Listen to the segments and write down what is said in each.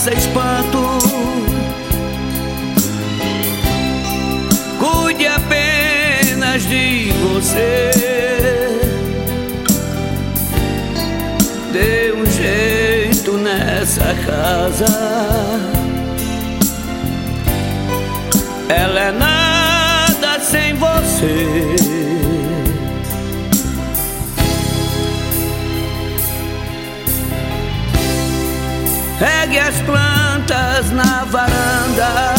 faça espanto, cuide apenas de você. Dê um jeito nessa casa, ela é nada sem você. Regue as plantas na varanda,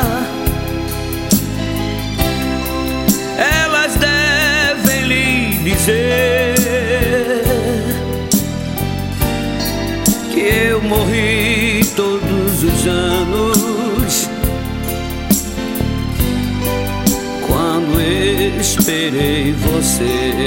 elas devem lhe dizer que eu morri todos os anos quando esperei você.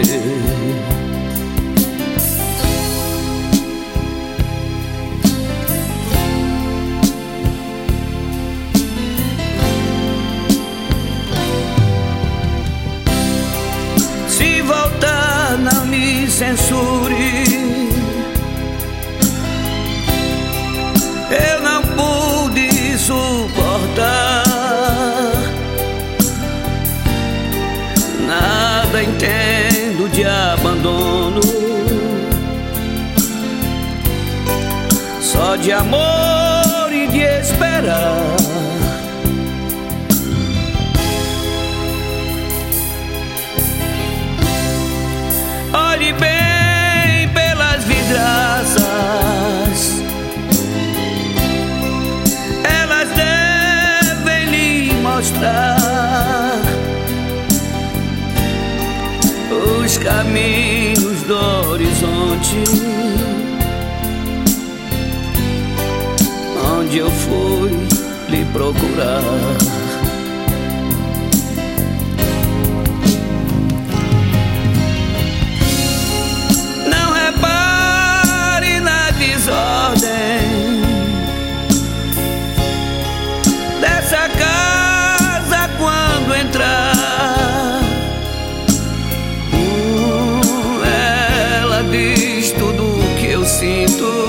Se voltar, não me censure, eu não pude suportar. Nada entendo de abandono, só de amor e de esperar. Olhe bem pelas vidraças, elas devem lhe mostrar os caminhos do horizonte, onde eu fui lhe procurar. Dessa casa quando entrar, ela diz tudo o que eu sinto,